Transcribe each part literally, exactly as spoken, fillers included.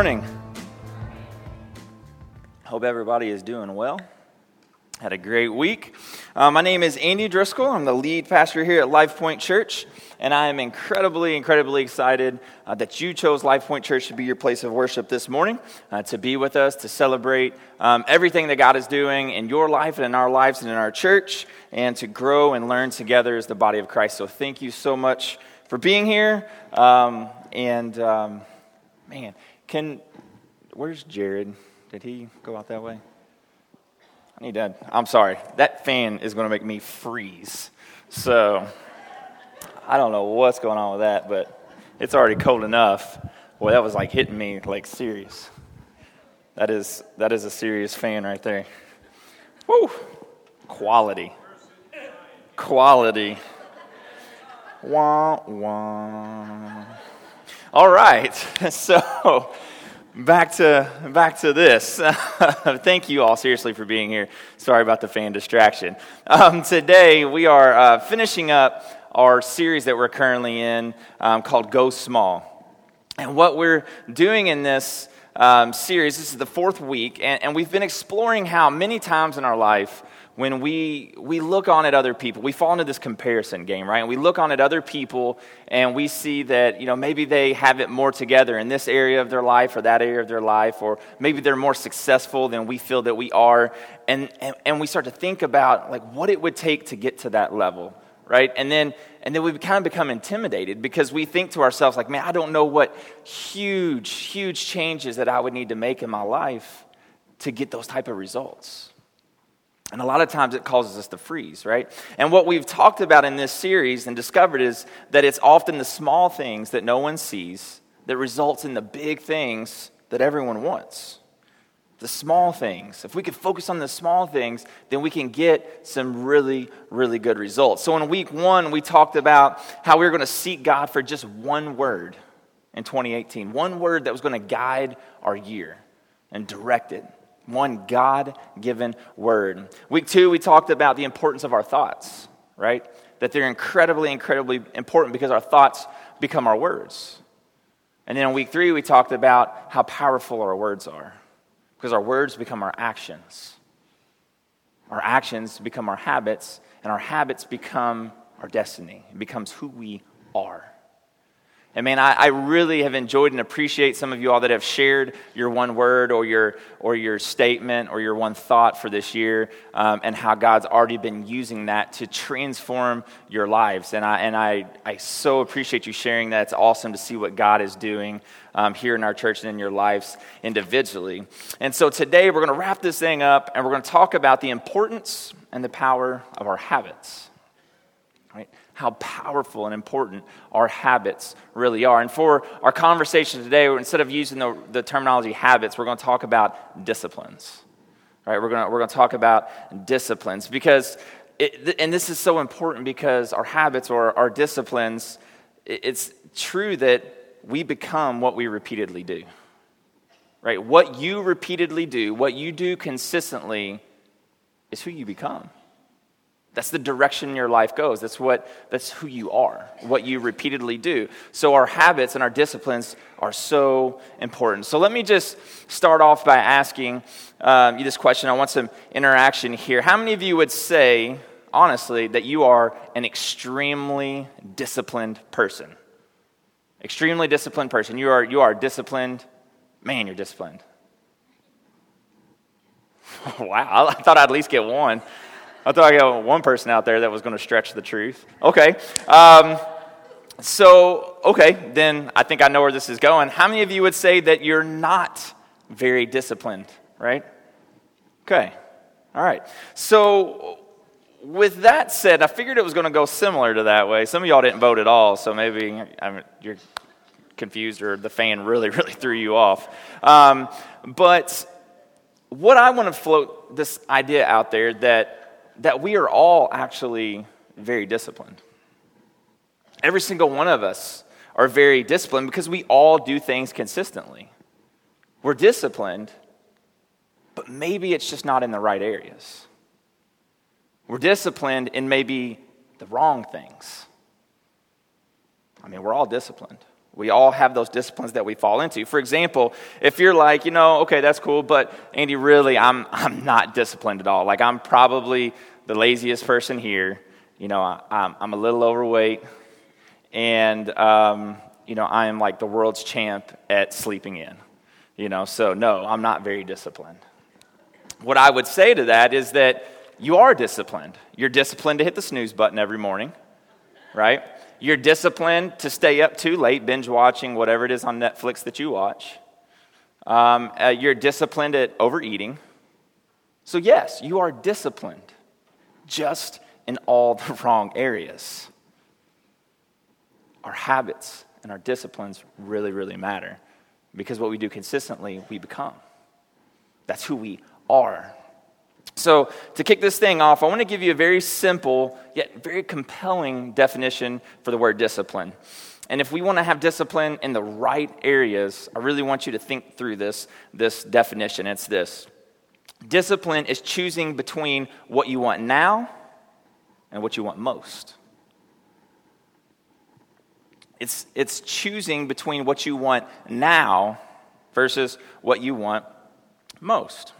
morning. Hope everybody is doing well. Had a great week. Uh, my name is Andy Driscoll. I'm the lead pastor here at Life Point Church, and I am incredibly, incredibly excited uh, that you chose Life Point Church to be your place of worship this morning, uh, to be with us, to celebrate um, everything that God is doing in your life and in our lives and in our church, and to grow and learn together as the body of Christ. So thank you so much for being here. Um, and um, man, can where's Jared? Did he go out that way? I need that. I'm sorry. That fan is going to make me freeze. So I don't know what's going on with that, but it's already cold enough. Boy, that was like hitting me like serious. That is that is a serious fan right there. Woo! Quality. Quality. Wah, wah. All right. So Back to back to this. Thank you all seriously for being here. Sorry about the fan distraction. Um, today we are uh, finishing up our series that we're currently in um, called Go Small. And what we're doing in this um, series, this is the fourth week, and, and we've been exploring how many times in our life when we we look on at other people, we fall into this comparison game, right? And we look on at other people and we see that, you know, maybe they have it more together in this area of their life or that area of their life, or maybe they're more successful than we feel that we are. And, and, and we start to think about like what it would take to get to that level, right? And then and then we kind of become intimidated because we think to ourselves like, man, I don't know what huge, huge changes that I would need to make in my life to get those type of results. And a lot of times it causes us to freeze, right? And what we've talked about in this series and discovered is that it's often the small things that no one sees that results in the big things that everyone wants. The small things. If we could focus on the small things, then we can get some really, really good results. So in week one, we talked about how we were going to seek God for just one word in twenty eighteen. One word that was going to guide our year and direct it. One God-given word. Week two, we talked about the importance of our thoughts, right? That they're incredibly, incredibly important because our thoughts become our words. And then in week three, we talked about how powerful our words are because our words become our actions. Our actions become our habits, and our habits become our destiny. It becomes who we are. And man, I, I really have enjoyed and appreciate some of you all that have shared your one word or your or your statement or your one thought for this year, um, and how God's already been using that to transform your lives. And I and I I so appreciate you sharing that. It's awesome to see what God is doing um, here in our church and in your lives individually. And so today we're going to wrap this thing up, and we're going to talk about the importance and the power of our habits. Right? How powerful and important our habits really are. And for our conversation today, instead of using the, the terminology habits, we're going to talk about disciplines. Right? We're going to we're going to talk about disciplines because, it, and this is so important because our habits or our disciplines, it, it's true that we become what we repeatedly do. Right? What you repeatedly do, what you do consistently, is who you become. That's the direction your life goes. That's what. That's who you are, what you repeatedly do. So our habits and our disciplines are so important. So let me just start off by asking um, you this question. I want some interaction here. How many of you would say, honestly, that you are an extremely disciplined person? Extremely disciplined person. You are, you are disciplined. Man, you're disciplined. Wow, I thought I'd at least get one. I thought I got one person out there that was going to stretch the truth. Okay. Um, so, okay, then I think I know where this is going. How many of you would say that you're not very disciplined, right? Okay. All right. So, with that said, I figured it was going to go similar to that way. Some of y'all didn't vote at all, so maybe I mean, you're confused or the fan really, really threw you off. Um, but what I want to float this idea out there that that we are all actually very disciplined. Every single one of us are very disciplined because we all do things consistently. We're disciplined, but maybe it's just not in the right areas. We're disciplined in maybe the wrong things. I mean, we're all disciplined. We all have those disciplines that we fall into. For example, if you're like, you know, okay, that's cool, but Andy, really, I'm I'm not disciplined at all. Like, I'm probably the laziest person here. You know, I, I'm, I'm a little overweight, and, um, you know, I am like the world's champ at sleeping in. You know, so no, I'm not very disciplined. What I would say to that is that you are disciplined. You're disciplined to hit the snooze button every morning, right? You're disciplined to stay up too late, binge watching whatever it is on Netflix that you watch. Um, uh, you're disciplined at overeating. So yes, you are disciplined, just in all the wrong areas. Our habits and our disciplines really, really matter, because what we do consistently, we become. That's who we are. So to kick this thing off, I want to give you a very simple yet very compelling definition for the word discipline. And if we want to have discipline in the right areas, I really want you to think through this, this definition. It's this. Discipline is choosing between what you want now and what you want most. It's, it's choosing between what you want now versus what you want most.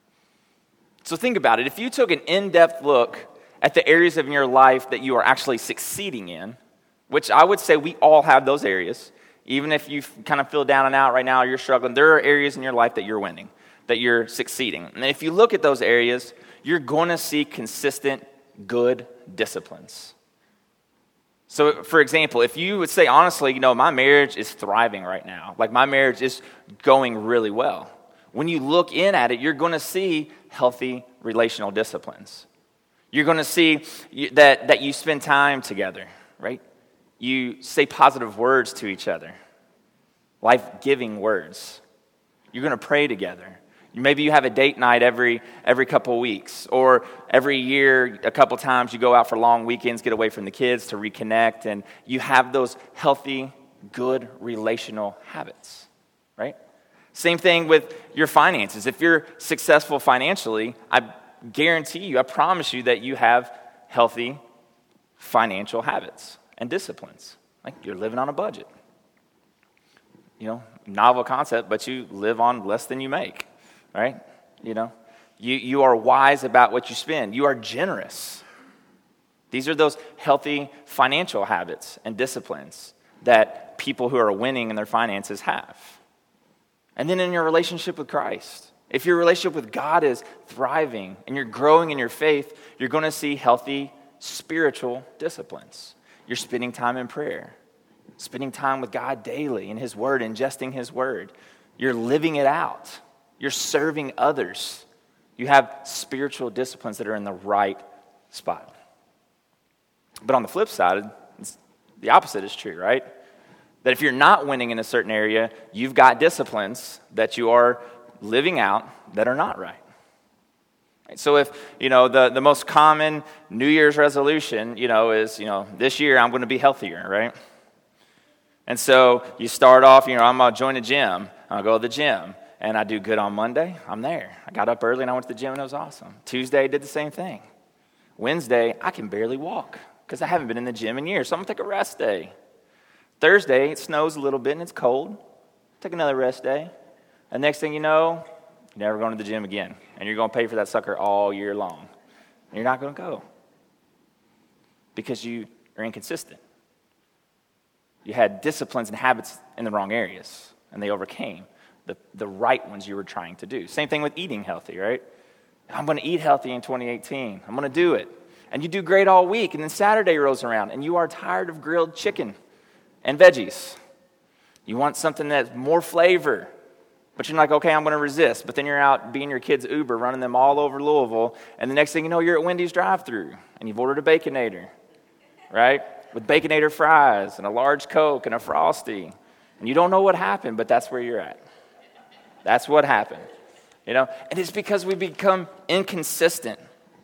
So think about it. If you took an in-depth look at the areas of your life that you are actually succeeding in, which I would say we all have those areas, even if you kind of feel down and out right now, you're struggling, there are areas in your life that you're winning, that you're succeeding. And if you look at those areas, you're going to see consistent, good disciplines. So, for example, if you would say, honestly, you know, my marriage is thriving right now. Like, my marriage is going really well. When you look in at it, you're going to see healthy relational disciplines. You're going to see that, that you spend time together, right? You say positive words to each other, life-giving words. You're going to pray together. Maybe you have a date night every every couple of weeks, or every year, a couple times you go out for long weekends, get away from the kids to reconnect, and you have those healthy, good relational habits, right? Same thing with your finances. If you're successful financially, I guarantee you, I promise you that you have healthy financial habits and disciplines. Like, you're living on a budget. You know, novel concept, but you live on less than you make, right? You know, you, you are wise about what you spend. You are generous. These are those healthy financial habits and disciplines that people who are winning in their finances have. And then in your relationship with Christ, if your relationship with God is thriving and you're growing in your faith, you're going to see healthy spiritual disciplines. You're spending time in prayer, spending time with God daily in His Word, ingesting His Word. You're living it out. You're serving others. You have spiritual disciplines that are in the right spot. But on the flip side, the opposite is true, right? That if you're not winning in a certain area, you've got disciplines that you are living out that are not right. So if, you know, the, the most common New Year's resolution, you know, is, you know, this year I'm going to be healthier, right? And so you start off, you know, I'm going to join a gym. I'll go to the gym. And I do good on Monday, I'm there. I got up early and I went to the gym and it was awesome. Tuesday, I did the same thing. Wednesday, I can barely walk because I haven't been in the gym in years. So I'm going to take a rest day. Thursday, it snows a little bit and it's cold. Take another rest day. And next thing you know, you're never going to the gym again. And you're going to pay for that sucker all year long. And you're not going to go. Because you are inconsistent. You had disciplines and habits in the wrong areas. And they overcame the, the right ones you were trying to do. Same thing with eating healthy, right? I'm going to eat healthy in twenty eighteen. I'm going to do it. And you do great all week. And then Saturday rolls around. And you are tired of grilled chicken and veggies. You want something that's more flavor. But you're like, okay, I'm going to resist. But then you're out being your kids' Uber, running them all over Louisville. And the next thing you know, you're at Wendy's drive-thru. And you've ordered a Baconator, right? With Baconator fries and a large Coke and a Frosty. And you don't know what happened, but that's where you're at. That's what happened. You know? And it's because we become inconsistent.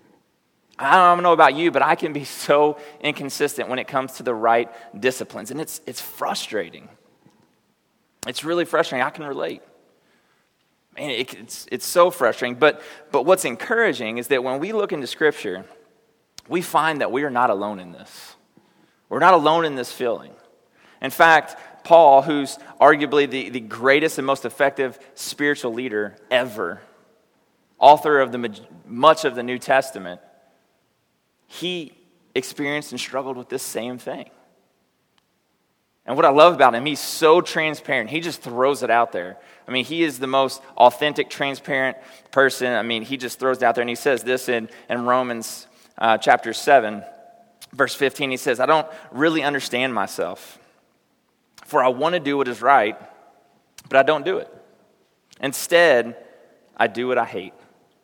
I don't know about you, but I can be so inconsistent when it comes to the right disciplines. And it's it's frustrating. It's really frustrating. I can relate. Man, it, it's it's so frustrating. But but what's encouraging is that when we look into Scripture, we find that we are not alone in this. We're not alone in this feeling. In fact, Paul, who's arguably the, the greatest and most effective spiritual leader ever, author of the much of the New Testament, he experienced and struggled with this same thing. And what I love about him, he's so transparent. He just throws it out there. I mean, he is the most authentic, transparent person. I mean, he just throws it out there, and he says this in, in Romans uh, chapter seven, verse fifteen. He says, I don't really understand myself, for I want to do what is right, but I don't do it. Instead, I do what I hate.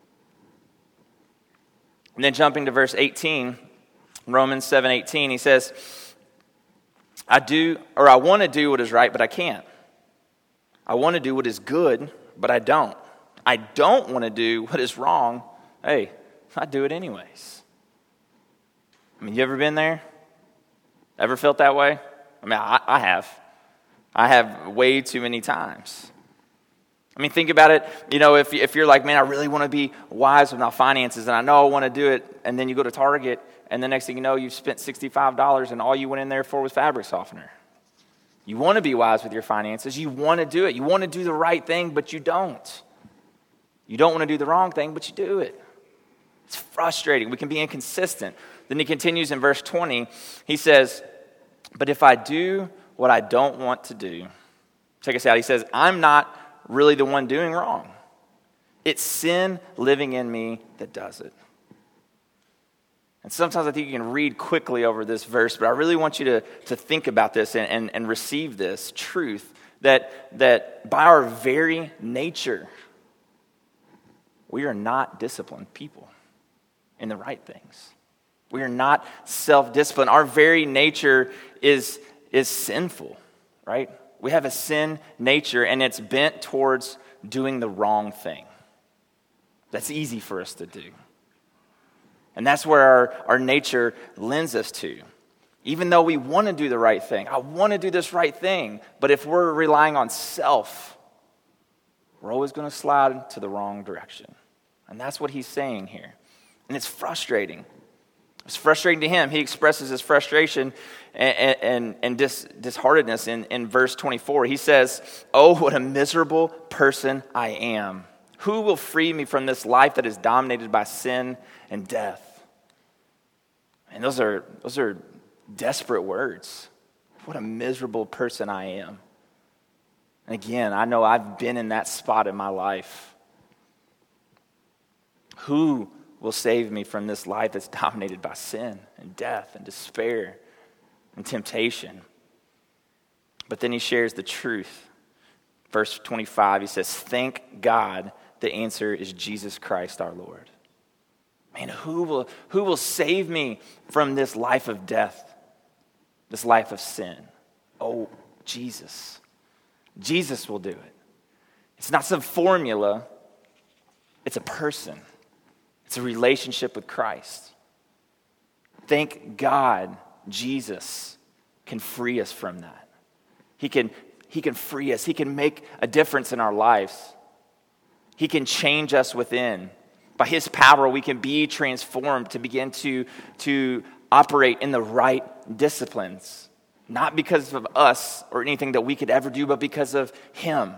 And then jumping to verse eighteen, Romans seven eighteen, he says, I do, or I want to do what is right, but I can't. I want to do what is good, but I don't. I don't want to do what is wrong. Hey, I do it anyways. I mean, you ever been there? Ever felt that way? I mean, I, I have. I have way too many times. I mean, think about it. You know, if, if you're like, man, I really want to be wise with my finances, and I know I want to do it, and then you go to Target, and the next thing you know, you've spent sixty-five dollars, and all you went in there for was fabric softener. You want to be wise with your finances. You want to do it. You want to do the right thing, but you don't. You don't want to do the wrong thing, but you do it. It's frustrating. We can be inconsistent. Then he continues in verse twenty. He says, but if I do what I don't want to do, check us out. He says, I'm not really the one doing wrong. It's sin living in me that does it. And sometimes I think you can read quickly over this verse, but I really want you to, to think about this and, and, and receive this truth that, that by our very nature, we are not disciplined people in the right things. We are not self-disciplined. Our very nature is, is sinful, right? We have a sin nature, and it's bent towards doing the wrong thing. That's easy for us to do. And that's where our, our nature lends us to. Even though we want to do the right thing, I want to do this right thing, but if we're relying on self, we're always going to slide to the wrong direction. And that's what he's saying here. And it's frustrating. It's frustrating to him. He expresses his frustration and, and, and dis, disheartedness in, in verse twenty-four. He says, oh, what a miserable person I am. Who will free me from this life that is dominated by sin and death? And those are those are desperate words. What a miserable person I am. And again, I know I've been in that spot in my life. Who will save me from this life that's dominated by sin and death and despair and temptation? But then he shares the truth. Verse twenty-five, he says, thank God the answer is Jesus Christ our Lord. Man, who will, who will save me from this life of death, this life of sin? Oh, Jesus. Jesus will do it. It's not some formula. It's a person. It's a relationship with Christ. Thank God Jesus can free us from that. He can, he can free us. He can make a difference in our lives. He can change us within. By his power, we can be transformed to begin to, to operate in the right disciplines. Not because of us or anything that we could ever do, but because of him.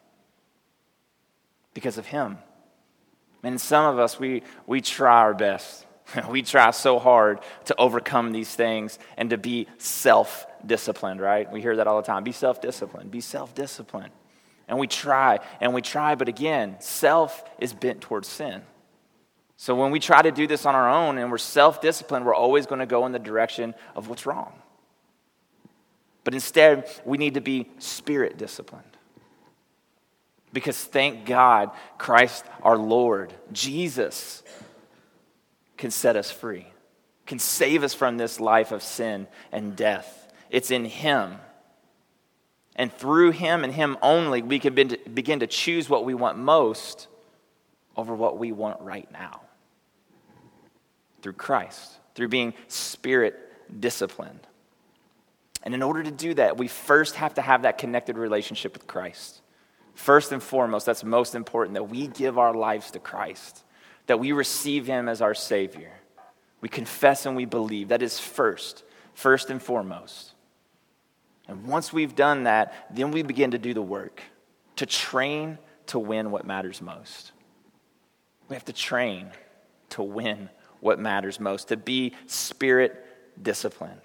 Because of him. And some of us, we, we try our best. We try so hard to overcome these things and to be self-disciplined, right? We hear that all the time. Be self-disciplined. Be self-disciplined. And we try, and we try, but again, self is bent towards sin. So when we try to do this on our own and we're self-disciplined, we're always going to go in the direction of what's wrong. But instead, we need to be spirit-disciplined. Because thank God, Christ our Lord, Jesus, can set us free, can save us from this life of sin and death. It's in him. And through him and him only, we can begin to choose what we want most over what we want right now. Through Christ, through being spirit-disciplined. And in order to do that, we first have to have that connected relationship with Christ. First and foremost, that's most important, that we give our lives to Christ, that we receive him as our Savior. We confess and we believe. That is first, first and foremost. And once we've done that, then we begin to do the work, to train to win what matters most. We have to train to win what matters most, to be spirit disciplined.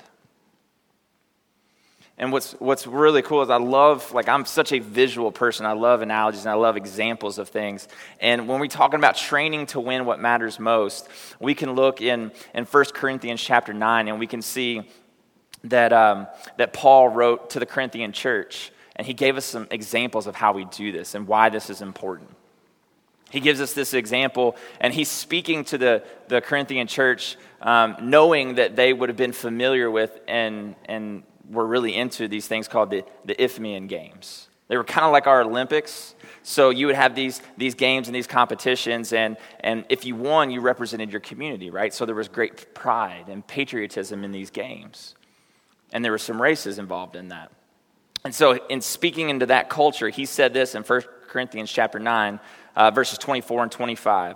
And what's what's really cool is I love, like I'm such a visual person. I love analogies and I love examples of things. And when we're talking about training to win what matters most, we can look in, in First Corinthians chapter nine and we can see that um, that Paul wrote to the Corinthian church. And he gave us some examples of how we do this and why this is important. He gives us this example, and he's speaking to the, the Corinthian church, um, knowing that they would have been familiar with and and were really into these things called the, the Isthmian Games. They were kind of like our Olympics. So you would have these these games and these competitions, and and if you won, you represented your community, right? So there was great pride and patriotism in these games. And there were some races involved in that. And so in speaking into that culture, he said this in First Corinthians chapter nine, uh, verses twenty-four and twenty-five.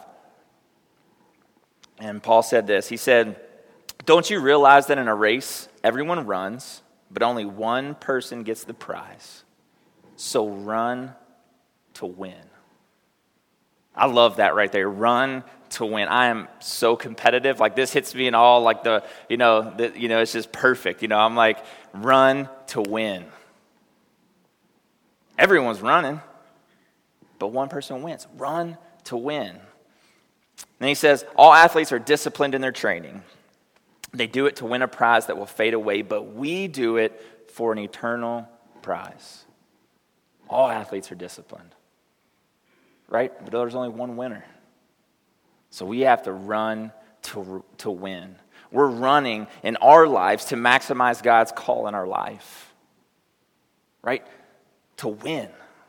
And Paul said this. He said, "Don't you realize that in a race, everyone runs, but only one person gets the prize? So run to win." I love that right there. Run to win. I am so competitive. Like this hits me in all like the, you know, the, you know, it's just perfect. You know, I'm like, run to win. Everyone's running, but one person wins. Run to win. Then he says, all athletes are disciplined in their training. They do it to win a prize that will fade away, but we do it for an eternal prize. All athletes are disciplined, right? But there's only one winner. So we have to run to, to win. We're running in our lives to maximize God's call in our life, right? To win.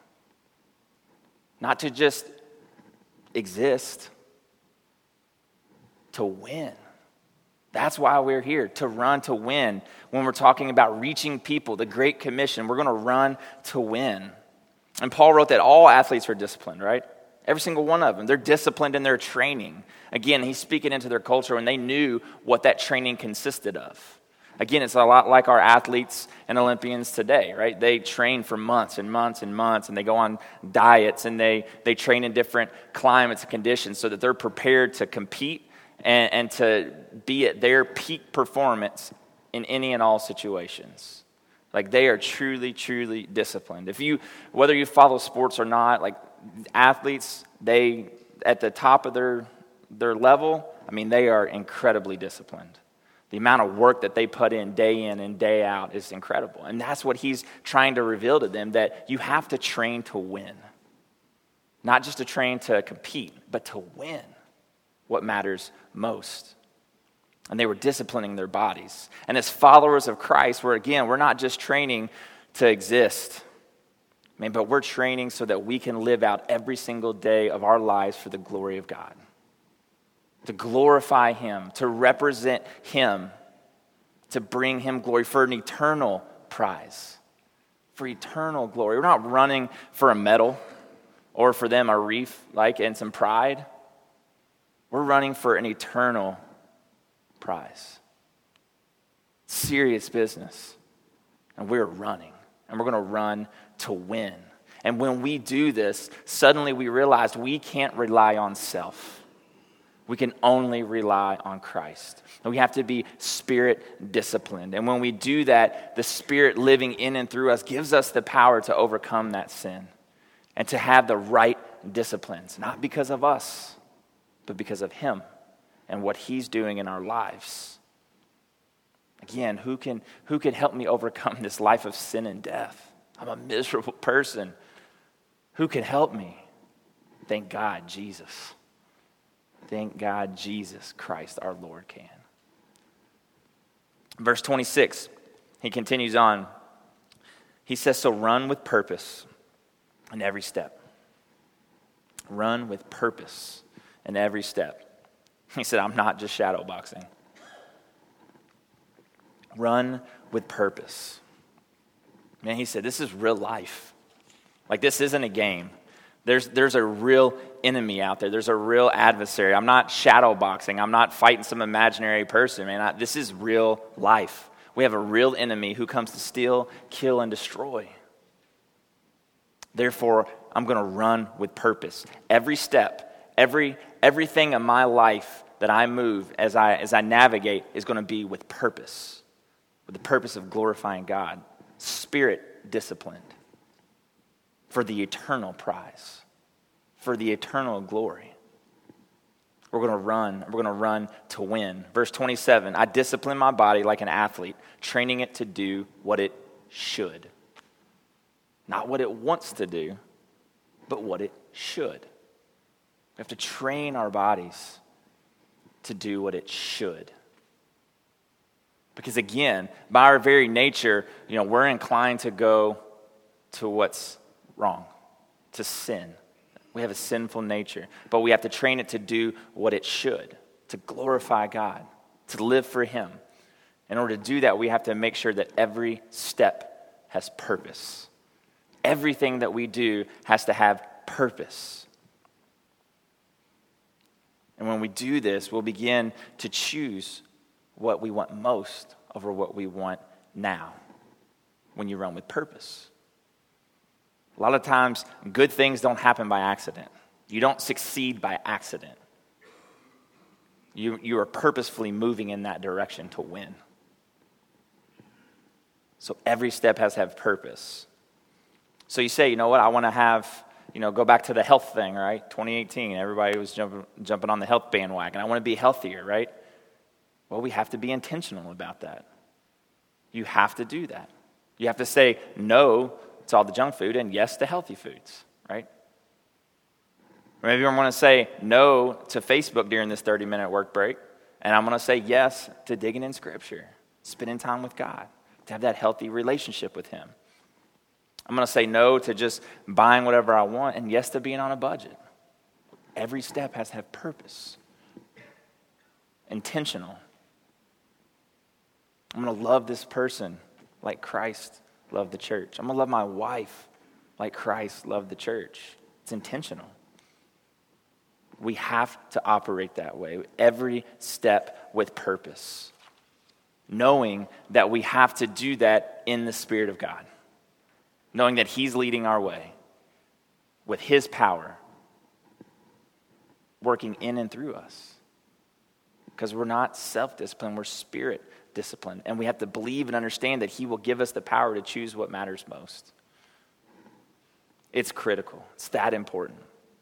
Not to just exist, to win. That's why we're here, to run to win. When we're talking about reaching people, the Great Commission, we're going to run to win. And Paul wrote that all athletes are disciplined, right? Every single one of them. They're disciplined in their training. Again, he's speaking into their culture, and they knew what that training consisted of. Again, it's a lot like our athletes and Olympians today, right? They train for months and months and months, and they go on diets, and they, they train in different climates and conditions so that they're prepared to compete and, and to be at their peak performance in any and all situations. Like they are truly, truly disciplined. If you, whether you follow sports or not, like athletes, they, at the top of their their level, I mean, they are incredibly disciplined. The amount of work that they put in day in and day out is incredible. And that's what he's trying to reveal to them, that you have to train to win. Not just to train to compete, but to win what matters most. And they were disciplining their bodies. And as followers of Christ, we're again, we're not just training to exist. I mean, but we're training so that we can live out every single day of our lives for the glory of God. To glorify Him, to represent Him, to bring Him glory for an eternal prize, for eternal glory. We're not running for a medal or for them a wreath, like, and some pride. We're running for an eternal prize. Serious business. And we're running, and we're going to run to win. And when we do this, suddenly we realize we can't rely on self. We can only rely on Christ. And we have to be spirit disciplined. And when we do that, the Spirit living in and through us gives us the power to overcome that sin and to have the right disciplines, not because of us, but because of Him and what He's doing in our lives. Again, who can, who can help me overcome this life of sin and death? I'm a miserable person. Who can help me? Thank God, Jesus. Thank God Jesus Christ our Lord can. Verse twenty-six, he continues on. He says, so run with purpose in every step. Run with purpose in every step. He said, I'm not just shadow boxing. Run with purpose. Man, he said, this is real life. Like, this isn't a game. There's there's a real enemy out there. There's a real adversary. I'm not shadow boxing. I'm not fighting some imaginary person, man. I, this is real life. We have a real enemy who comes to steal, kill, and destroy. Therefore, I'm going to run with purpose. Every step, every everything in my life that I move as I as I navigate is going to be with purpose, with the purpose of glorifying God, spirit disciplined for the eternal prize, for the eternal glory. We're going to run. We're going to run to win. Verse twenty-seven, I discipline my body like an athlete, training it to do what it should. Not what it wants to do, but what it should. We have to train our bodies to do what it should. Because again, by our very nature, you know, we're inclined to go to what's wrong, to sin. We have a sinful nature, but we have to train it to do what it should, to glorify God, to live for Him. In order to do that, we have to make sure that every step has purpose. Everything that we do has to have purpose. And when we do this, we'll begin to choose what we want most over what we want now when you run with purpose. A lot of times, good things don't happen by accident. You don't succeed by accident. You, you are purposefully moving in that direction to win. So every step has to have purpose. So you say, you know what, I want to have, you know, go back to the health thing, right? twenty eighteen, everybody was jumping, jumping on the health bandwagon. I want to be healthier, right? Well, we have to be intentional about that. You have to do that. You have to say no to all the junk food and yes to healthy foods, right? Or maybe I want to say no to Facebook during this thirty-minute work break, and I'm going to say yes to digging in Scripture, spending time with God, to have that healthy relationship with Him. I'm going to say no to just buying whatever I want and yes to being on a budget. Every step has to have purpose. Intentional. I'm going to love this person like Christ loved the church. I'm going to love my wife like Christ loved the church. It's intentional. We have to operate that way. Every step with purpose. Knowing that we have to do that in the Spirit of God. Knowing that He's leading our way with His power, working in and through us. Because we're not self-disciplined, we're spirit-disciplined. And we have to believe and understand that He will give us the power to choose what matters most. It's critical. It's that important.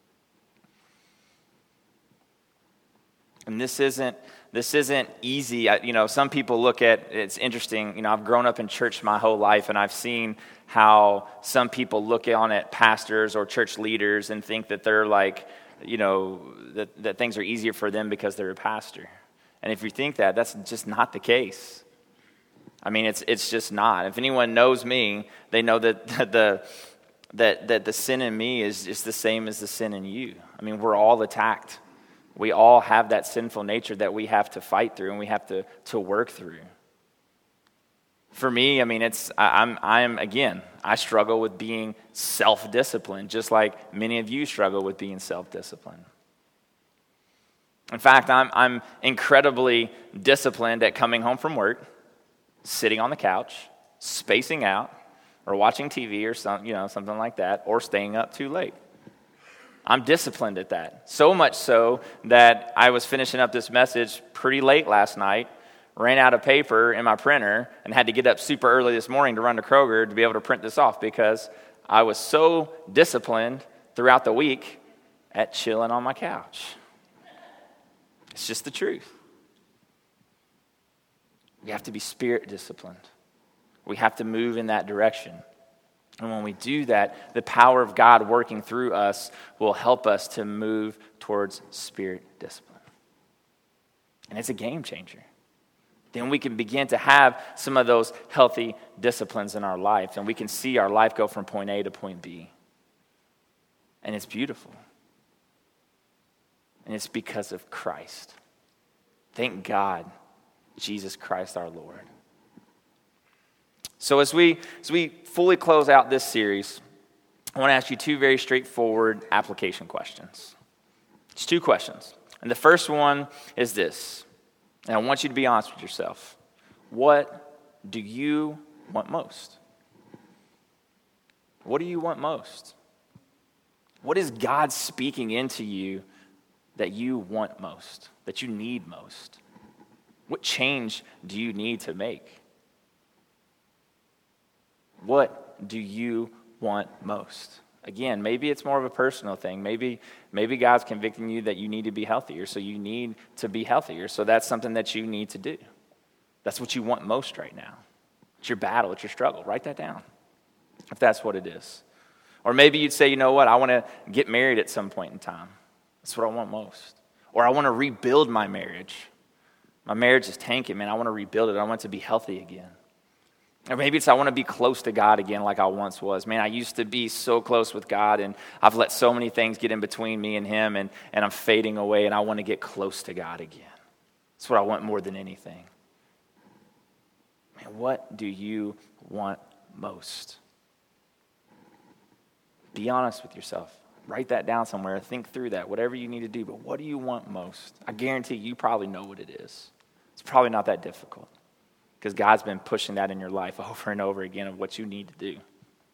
And this isn't this isn't easy. I, you know, some people look at, it's interesting, you know, I've grown up in church my whole life, and I've seen how some people look on at pastors or church leaders and think that they're like, you know, that, that things are easier for them because they're a pastor. And if you think that, that's just not the case. I mean, it's it's just not. If anyone knows me, they know that the that that the sin in me is just the same as the sin in you. I mean, we're all attacked. We all have that sinful nature that we have to fight through and we have to, to work through. For me, I mean, it's I, I'm I'm again, I struggle with being self-disciplined, just like many of you struggle with being self-disciplined. In fact, I'm I'm incredibly disciplined at coming home from work, sitting on the couch, spacing out, or watching T V or some, you know, something like that, or staying up too late. I'm disciplined at that. So much so that I was finishing up this message pretty late last night, ran out of paper in my printer, and had to get up super early this morning to run to Kroger to be able to print this off because I was so disciplined throughout the week at chilling on my couch. It's just the truth. We have to be spirit disciplined. We have to move in that direction. And when we do that, the power of God working through us will help us to move towards spirit discipline. And it's a game changer. Then we can begin to have some of those healthy disciplines in our life, and we can see our life go from point A to point B. And it's beautiful. And it's because of Christ. Thank God, Jesus Christ our Lord. So as we as we fully close out this series, I want to ask you two very straightforward application questions. It's two questions. And the first one is this, and I want you to be honest with yourself. What do you want most? What do you want most? What is God speaking into you that you want most, that you need most? What change do you need to make? What do you want most? Again, maybe it's more of a personal thing. Maybe, maybe God's convicting you that you need to be healthier, so you need to be healthier. So that's something that you need to do. That's what you want most right now. It's your battle, it's your struggle. Write that down, if that's what it is. Or maybe you'd say, you know what, I want to get married at some point in time. That's what I want most. Or I want to rebuild my marriage. My marriage is tanking, man. I want to rebuild it. I want it to be healthy again. Or maybe it's I want to be close to God again like I once was. Man, I used to be so close with God, and I've let so many things get in between me and him, and, and I'm fading away, and I want to get close to God again. That's what I want more than anything. Man, what do you want most? Be honest with yourself. Write that down somewhere. Think through that, whatever you need to do. But what do you want most? I guarantee you probably know what it is. It's probably not that difficult because God's been pushing that in your life over and over again of what you need to do.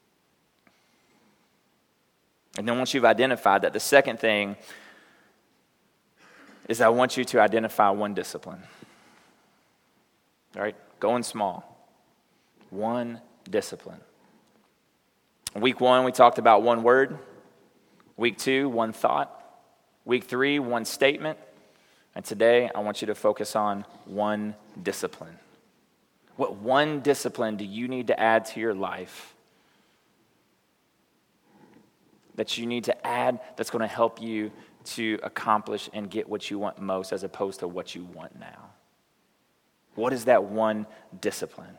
And then once you've identified that, the second thing is I want you to identify one discipline. All right? Going small. One discipline. Week one, we talked about one word. Week two, one thought. Week three, one statement. And today, I want you to focus on one discipline. What one discipline do you need to add to your life that you need to add that's going to help you to accomplish and get what you want most as opposed to what you want now? What is that one discipline?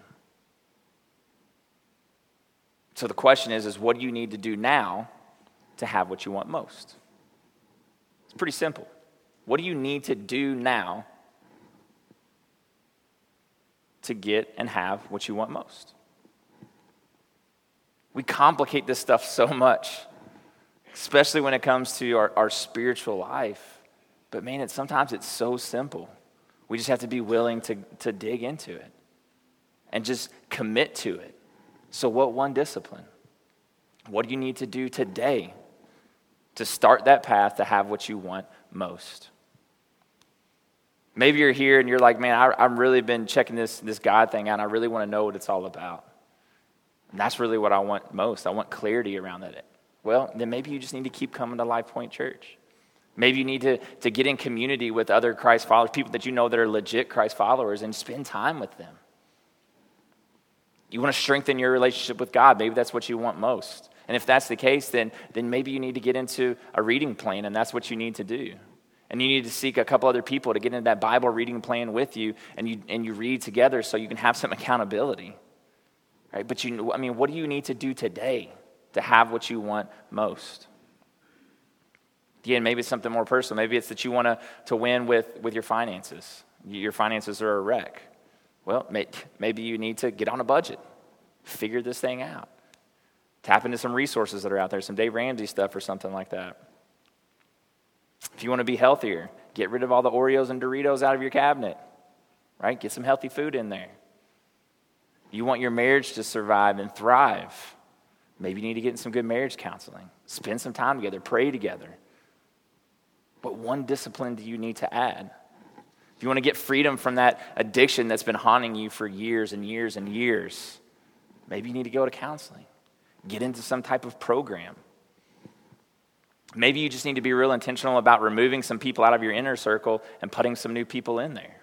So the question is, is what do you need to do now to have what you want most? It's pretty simple. What do you need to do now to get and have what you want most? We complicate this stuff so much, especially when it comes to our, our spiritual life. But man, it, sometimes it's so simple. We just have to be willing to, to dig into it and just commit to it. So what one discipline? What do you need to do today to start that path to have what you want most? Maybe you're here and you're like, man, I, I've really been checking this, this God thing out, and I really want to know what it's all about. And that's really what I want most. I want clarity around that. Well, then maybe you just need to keep coming to Life Point Church. Maybe you need to, to get in community with other Christ followers, people that you know that are legit Christ followers, and spend time with them. You want to strengthen your relationship with God. Maybe that's what you want most. And if that's the case, then, then maybe you need to get into a reading plan, and that's what you need to do. And you need to seek a couple other people to get into that Bible reading plan with you, and you and you read together so you can have some accountability. Right? But you, I mean, what do you need to do today to have what you want most? Again, maybe it's something more personal. Maybe it's that you want to, to win with, with your finances. Your finances are a wreck. Well, may, maybe you need to get on a budget. Figure this thing out. Tap into some resources that are out there, some Dave Ramsey stuff or something like that. If you want to be healthier, get rid of all the Oreos and Doritos out of your cabinet, right? Get some healthy food in there. You want your marriage to survive and thrive. Maybe you need to get in some good marriage counseling. Spend some time together, pray together. What one discipline do you need to add? If you want to get freedom from that addiction that's been haunting you for years and years and years, maybe you need to go to counseling. Get into some type of program. Maybe you just need to be real intentional about removing some people out of your inner circle and putting some new people in there.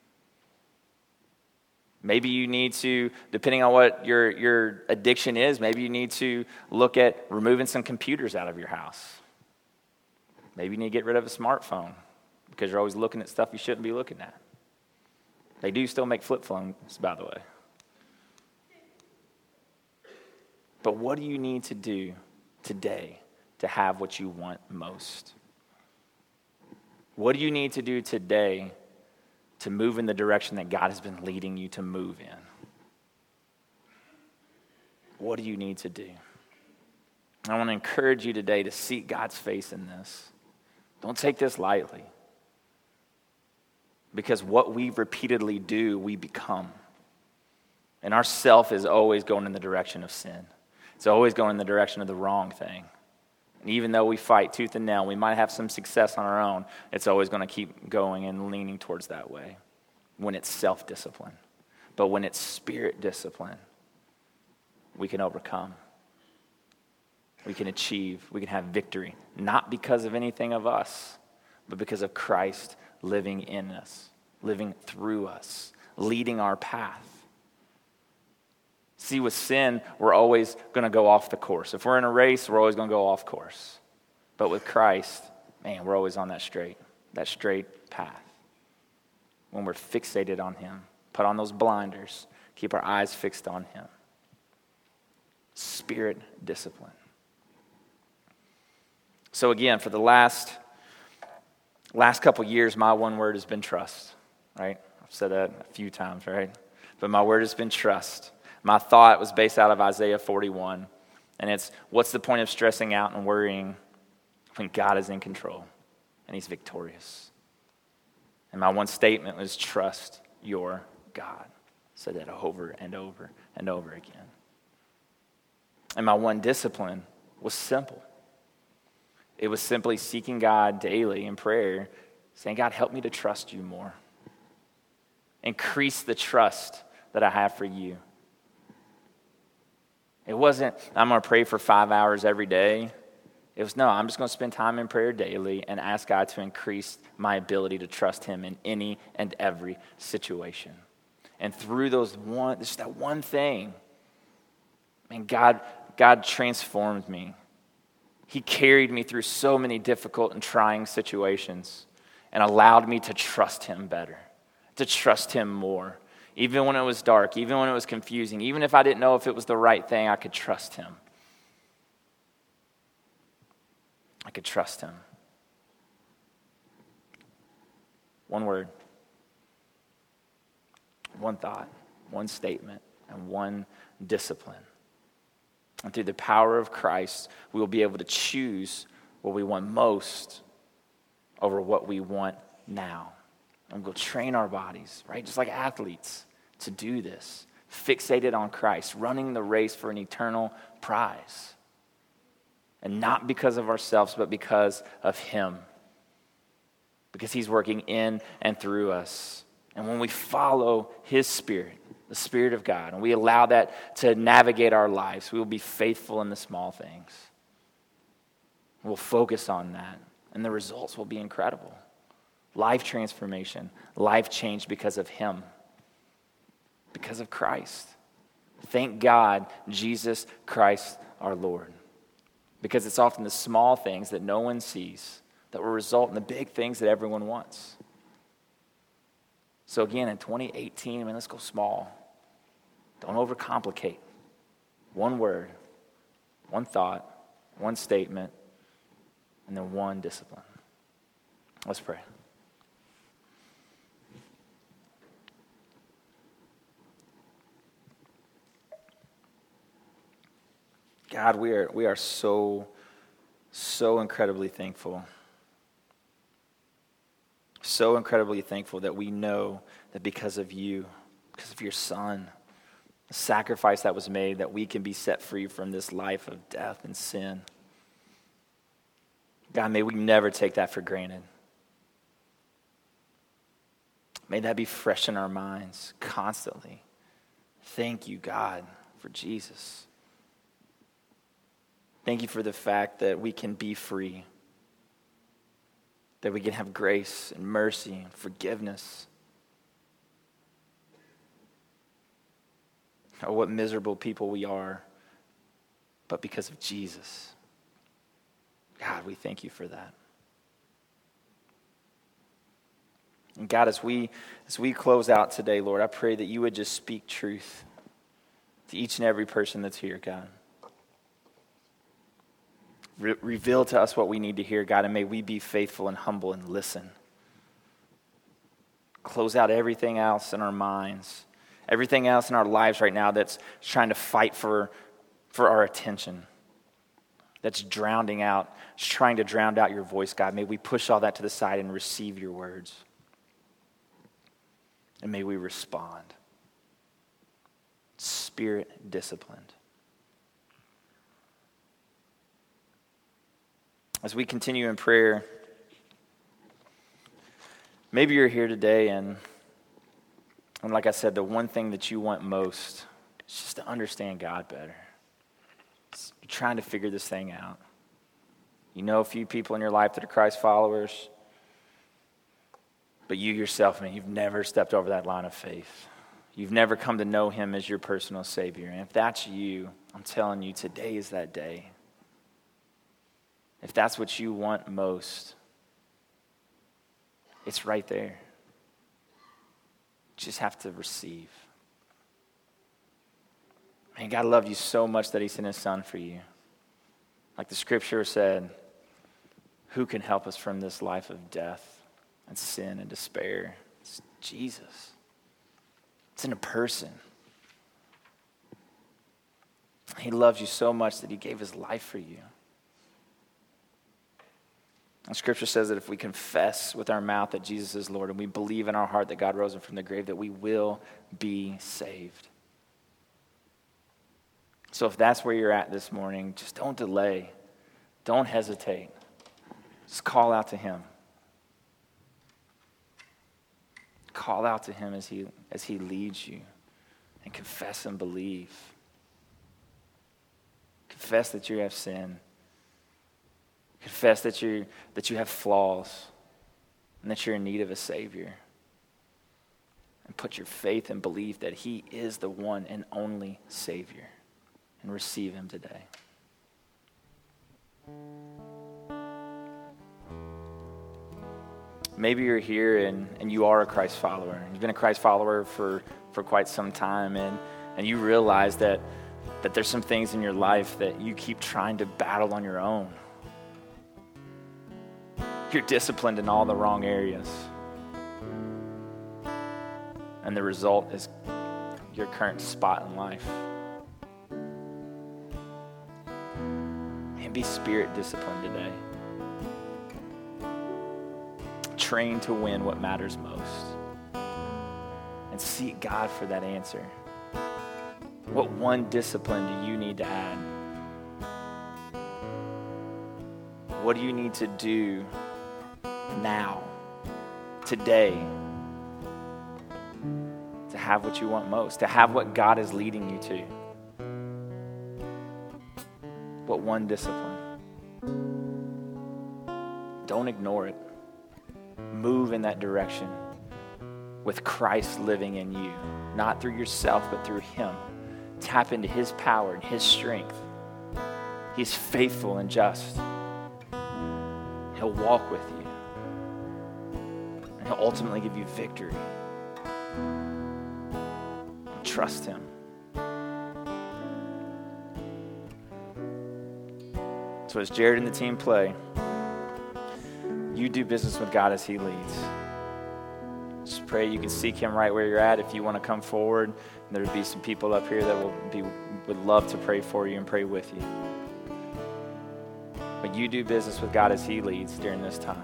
Maybe you need to, depending on what your, your addiction is, maybe you need to look at removing some computers out of your house. Maybe you need to get rid of a smartphone because you're always looking at stuff you shouldn't be looking at. They do still make flip phones, by the way. But what do you need to do today to have what you want most? What do you need to do today to move in the direction that God has been leading you to move in? What do you need to do? I want to encourage you today to seek God's face in this. Don't take this lightly. Because what we repeatedly do, we become. And our self is always going in the direction of sin. It's always going in the direction of the wrong thing. And even though we fight tooth and nail, we might have some success on our own, it's always going to keep going and leaning towards that way when it's self-discipline. But when it's spirit discipline, we can overcome. We can achieve. We can have victory. Not because of anything of us, but because of Christ living in us, living through us, leading our path. See, with sin, we're always going to go off the course. If we're in a race, we're always going to go off course. But with Christ, man, we're always on that straight, that straight path. When we're fixated on him, put on those blinders, keep our eyes fixed on him. Spirit discipline. So again, for the last, last couple years, my one word has been trust, right? I've said that a few times, right? But my word has been trust. My thought was based out of Isaiah forty-one, and it's, what's the point of stressing out and worrying when God is in control and he's victorious? And my one statement was, trust your God. I said that over and over and over again. And my one discipline was simple. It was simply seeking God daily in prayer, saying, God, help me to trust you more. Increase the trust that I have for you. It wasn't, I'm going to pray for five hours every day. It was, no, I'm just going to spend time in prayer daily and ask God to increase my ability to trust him in any and every situation. And through those one, just that one thing, man, God, God transformed me. He carried me through so many difficult and trying situations and allowed me to trust him better, to trust him more. Even when it was dark, even when it was confusing, even if I didn't know if it was the right thing, I could trust him. I could trust him. One word, one thought, one statement, and one discipline. And through the power of Christ, we will be able to choose what we want most over what we want now. And we'll train our bodies, right? Just like athletes, to do this. Fixated on Christ, running the race for an eternal prize. And not because of ourselves, but because of him. Because he's working in and through us. And when we follow his Spirit, the Spirit of God, and we allow that to navigate our lives, we will be faithful in the small things. We'll focus on that, and the results will be incredible. Life transformation, life change because of him, because of Christ. Thank God, Jesus Christ our Lord. Because it's often the small things that no one sees that will result in the big things that everyone wants. So again, in twenty eighteen, I mean, let's go small. Don't overcomplicate. One word, one thought, one statement, and then one discipline. Let's pray. God, we are we are so, so incredibly thankful. So incredibly thankful that we know that because of you, because of your Son, the sacrifice that was made, that we can be set free from this life of death and sin. God, may we never take that for granted. May that be fresh in our minds constantly. Thank you, God, for Jesus. Thank you for the fact that we can be free, that we can have grace and mercy and forgiveness. Oh, what miserable people we are, but because of Jesus. God, we thank you for that. And God, as we as we close out today, Lord, I pray that you would just speak truth to each and every person that's here, God. Re- reveal to us what we need to hear, God, and may we be faithful and humble and listen. Close out everything else in our minds, everything else in our lives right now that's trying to fight for, for our attention, that's drowning out, trying to drown out your voice, God. May we push all that to the side and receive your words. And may we respond. Spirit disciplined. As we continue in prayer, maybe you're here today and, and like I said, the one thing that you want most is just to understand God better. It's, you're trying to figure this thing out. You know a few people in your life that are Christ followers, but you yourself, man, you've never stepped over that line of faith. You've never come to know him as your personal Savior. And if that's you, I'm telling you, today is that day. If that's what you want most, it's right there. You just have to receive. Man, God loved you so much that he sent his son for you. Like the scripture said, who can help us from this life of death and sin and despair? It's Jesus. It's in a person. He loves you so much that he gave his life for you. And scripture says that if we confess with our mouth that Jesus is Lord and we believe in our heart that God rose him from the grave, that we will be saved. So if that's where you're at this morning, just don't delay. Don't hesitate. Just call out to him. Call out to him as he, as he leads you. And confess and believe. Confess that you have sin. Confess that you that you have flaws and that you're in need of a Savior. And put your faith and belief that he is the one and only Savior. And receive him today. Maybe you're here and, and you are a Christ follower. You've been a Christ follower for, for quite some time, and, and you realize that, that there's some things in your life that you keep trying to battle on your own. You're disciplined in all the wrong areas. And the result is your current spot in life. And be spirit disciplined today. Train to win what matters most. And seek God for that answer. What one discipline do you need to add? What do you need to do now, today, to have what you want most, to have what God is leading you to? What one discipline? Don't ignore it. Move in that direction with Christ living in you, not through yourself, but through him. Tap into his power and his strength. He's faithful and just. He'll walk with you. And he'll ultimately give you victory. Trust him. So as Jared and the team play, you do business with God as he leads. Just pray you can seek him right where you're at. If you want to come forward, there would be some people up here that will be would love to pray for you and pray with you. But you do business with God as he leads during this time.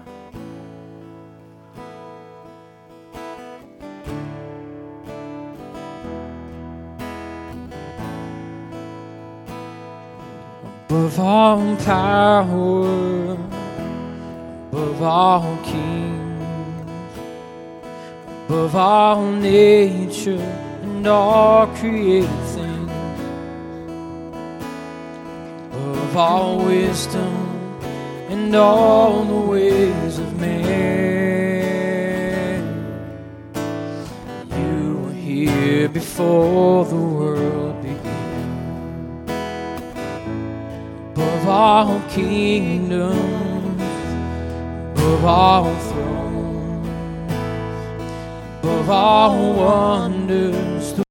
Above all power, above all kings, above all nature and all created things, above all wisdom and all the ways of man. You were here before the world began. Above all kingdoms, above all thrones, above all wonders.